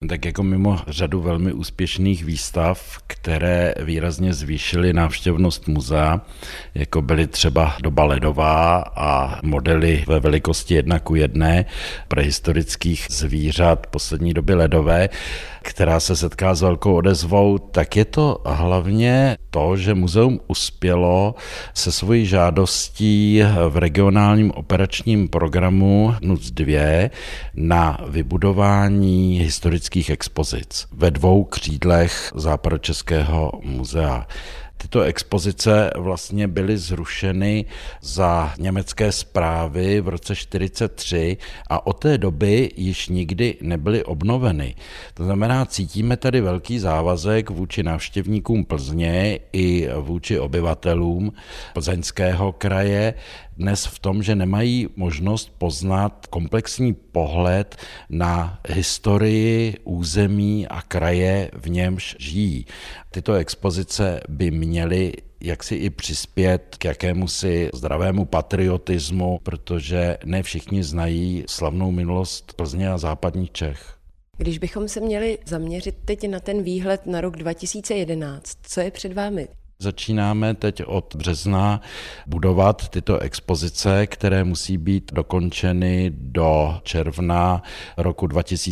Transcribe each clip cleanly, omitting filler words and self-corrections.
Tak jako mimo řadu velmi úspěšných výstav, které výrazně zvýšily návštěvnost muzea, jako byly třeba doba ledová a modely ve velikosti 1:1 prehistorických zvířat poslední doby ledové, která se setká s velkou odezvou, tak je to hlavně to, že muzeum uspělo se svojí žádostí v regionálním operačním programu NUTS 2 na vybudování historických expozic ve 2 křídlech Západočeského muzea. Tyto expozice vlastně byly zrušeny za německé správy v roce 1943 a od té doby již nikdy nebyly obnoveny. To znamená, cítíme tady velký závazek vůči návštěvníkům Plzně i vůči obyvatelům Plzeňského kraje dnes v tom, že nemají možnost poznat komplexní pohled na historii území a kraje, v němž žijí. Tyto expozice by měly jaksi i přispět k jakémusi zdravému patriotismu, protože ne všichni znají slavnou minulost Plzně a západních Čech. Když bychom se měli zaměřit teď na ten výhled na rok 2011, co je před vámi? Začínáme teď od března budovat tyto expozice, které musí být dokončeny do června roku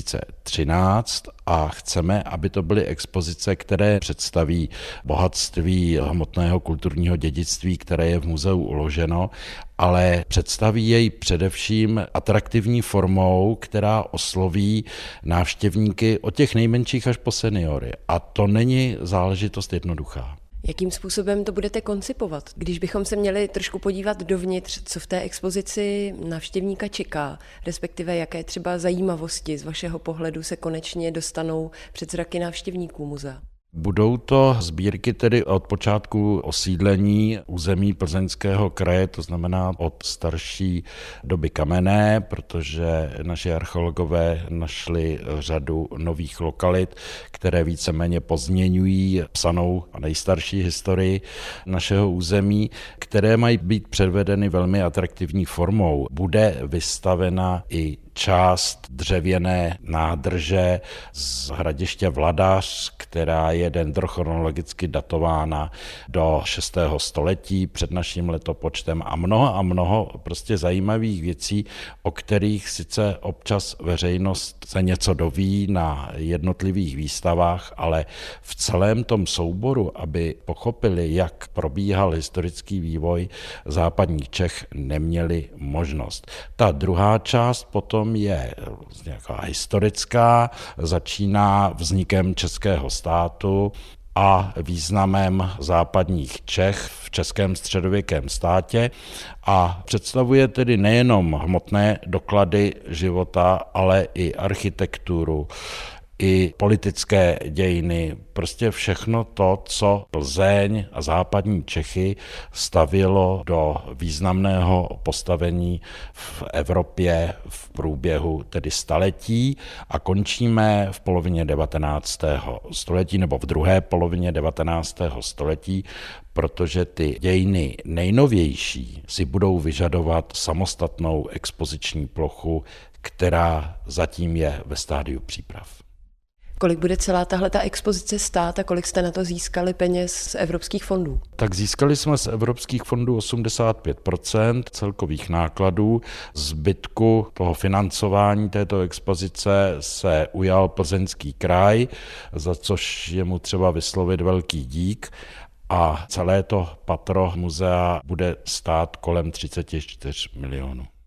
2013 a chceme, aby to byly expozice, které představí bohatství hmotného kulturního dědictví, které je v muzeu uloženo, ale představí jej především atraktivní formou, která osloví návštěvníky od těch nejmenších až po seniory. A to není záležitost jednoduchá. Jakým způsobem to budete koncipovat? Když bychom se měli trošku podívat dovnitř, co v té expozici návštěvníka čeká, respektive jaké třeba zajímavosti z vašeho pohledu se konečně dostanou před zraky návštěvníků muzea? Budou to sbírky tedy od počátku osídlení území Plzeňského kraje, to znamená od starší doby kamenné, protože naši archeologové našli řadu nových lokalit, které víceméně pozměňují psanou a nejstarší historii našeho území, které mají být předvedeny velmi atraktivní formou. Bude vystavena i část dřevěné nádrže z hradiště Vladař, která je dendrochronologicky datována do 6. století před naším letopočtem a mnoho prostě zajímavých věcí, o kterých sice občas veřejnost se něco doví na jednotlivých výstavách, ale v celém tom souboru, aby pochopili, jak probíhal historický vývoj západních Čech, neměli možnost. Ta druhá část potom je nějaká historická, začíná vznikem českého státu a významem západních Čech v českém středověkém státě a představuje tedy nejenom hmotné doklady života, ale i architekturu, i politické dějiny, prostě všechno to, co Plzeň a západní Čechy stavělo do významného postavení v Evropě v průběhu tedy staletí a končíme v polovině 19. století nebo v druhé polovině 19. století, protože ty dějiny nejnovější si budou vyžadovat samostatnou expoziční plochu, která zatím je ve stádiu příprav. Kolik bude celá tahleta expozice stát a kolik jste na to získali peněz z evropských fondů? Tak získali jsme z evropských fondů 85% celkových nákladů. Zbytku toho financování této expozice se ujal Plzeňský kraj, za což je mu třeba vyslovit velký dík. A celé to patro muzea bude stát kolem 34 milionů.